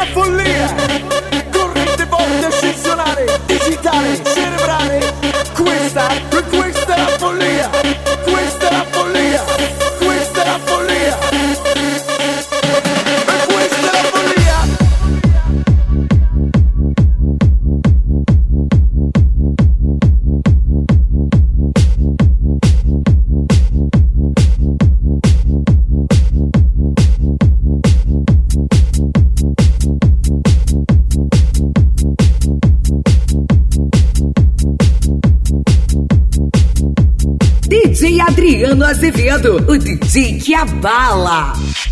la follia, corrente forte ascensionale, digitale, cerebrale. Questa è la follia, questa è la follia, questa è la follia, e questa è la follia. DJ Adriano Azevedo, o DJ que abala.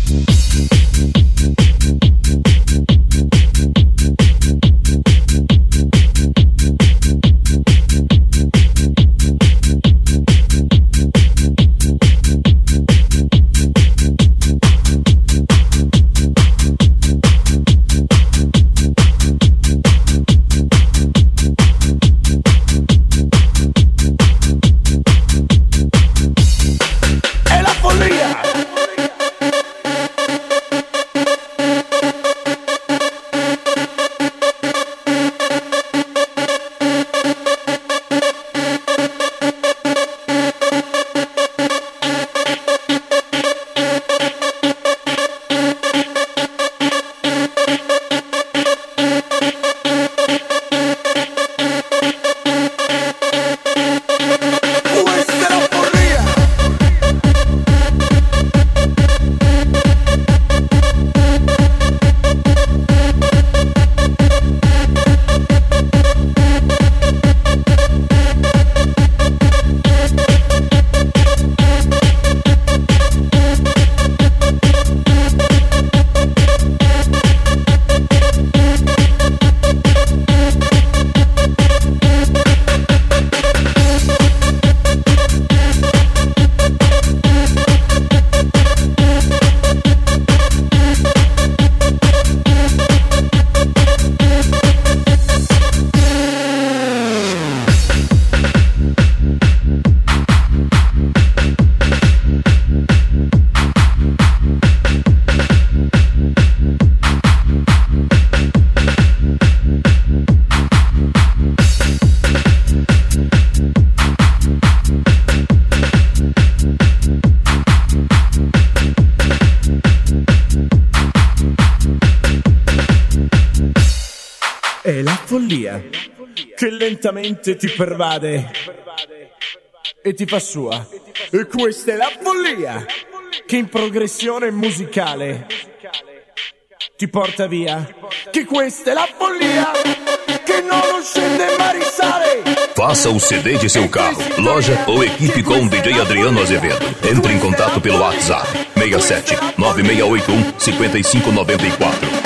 È la follia che lentamente ti pervade e ti fa sua. E questa è la follia che in progressione musicale ti porta via. Che questa è la follia che non scende ma risale. Faça o CD de seu carro, loja ou equipe com o DJ Adriano Azevedo. Entre em contato pelo WhatsApp 67 9681 5594.